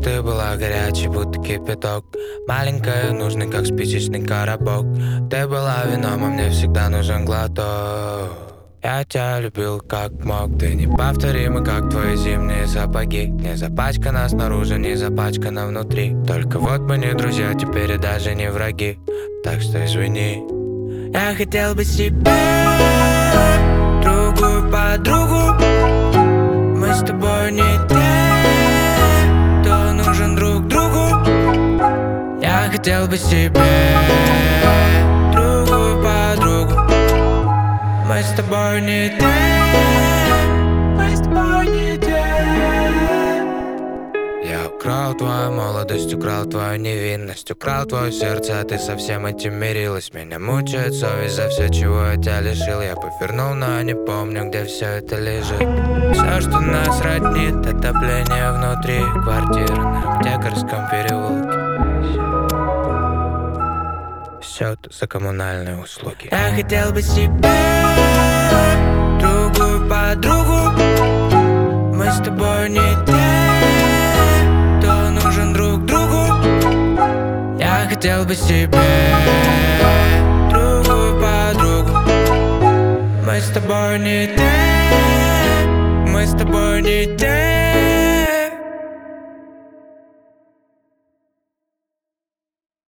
ты была горячей, будто кипяток. Маленькая, нужный, как спичечный коробок. Ты была вином, а мне всегда нужен глоток. Я тебя любил как мог, ты неповторимый, как твои зимние сапоги. Не запачкана снаружи, не запачкана внутри. Только вот мы не друзья, теперь и даже не враги. Так что извини. Я хотел бы себе другую подругу. Мы с тобой не те, кто нужен друг другу. Я хотел бы себе другую подругу. Мы с тобой не те, мы с тобой не те. Я украл твою молодость, украл твою невинность, украл твое сердце, а ты со всем этим мирилась. Меня мучает совесть за все, чего я тебя лишил. Я повернул, но я не помню, где все это лежит. Все, что нас роднит, отопление внутри квартиры на Аптекарском переулке. Счет за коммунальные услуги. Я хотел бы себе другую подругу. Мы с тобой не те, кто нужен друг другу. Я хотел бы себе другую подругу. Мы с тобой не те, мы с тобой не те.